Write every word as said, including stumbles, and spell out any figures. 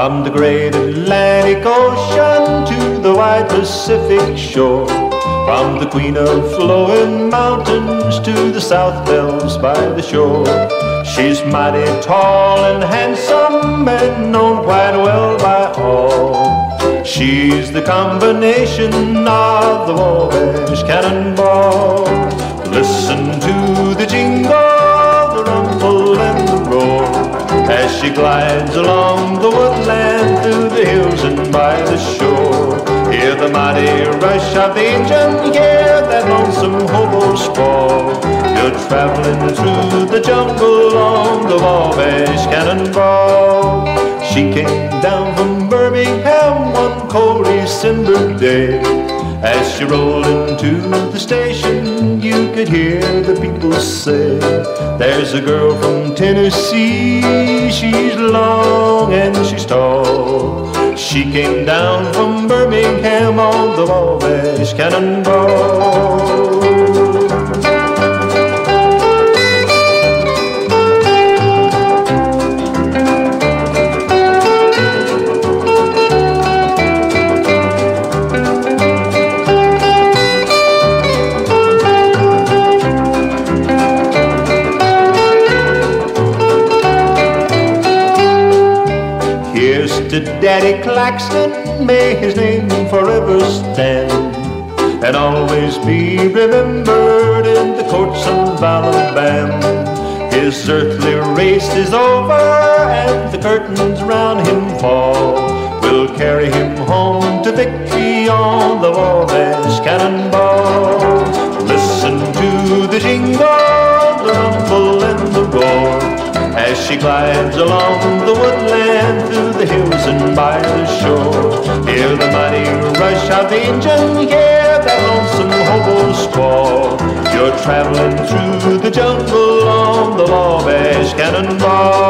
From the great Atlantic Ocean to the wide Pacific shore, from the queen of flowing mountains to the south bells by the shore. She's mighty tall and handsome and known quite well by all. She's the combination of the Wabash Cannonball. Listen to the jingle, the rumble and the roar, as she glides along the woodland through the hills and by the shore. Hear the mighty rush of the engine, hear that lonesome hobo squall. You're traveling through the jungle on the Wabash Cannonball. She came down from Birmingham one cold December day. As she rolled into the station, you could hear the people say, there's a girl from Tennessee, she's long and she's tall. She came down from Birmingham on the Wabash Cannonball. To Daddy Claxton, may his name forever stand, and always be remembered in the courts of Alabama. His earthly race is over, and the curtains round him fall. We'll carry him home to victory on the Wabash Cannonball. Listen to the jingle, the rumble and the roar, as she glides along the woodland through the hills and by the shore. Hear the mighty rush of the engine, hear that lonesome hobo squall. You're traveling through the jungle on the Wabash Cannonball.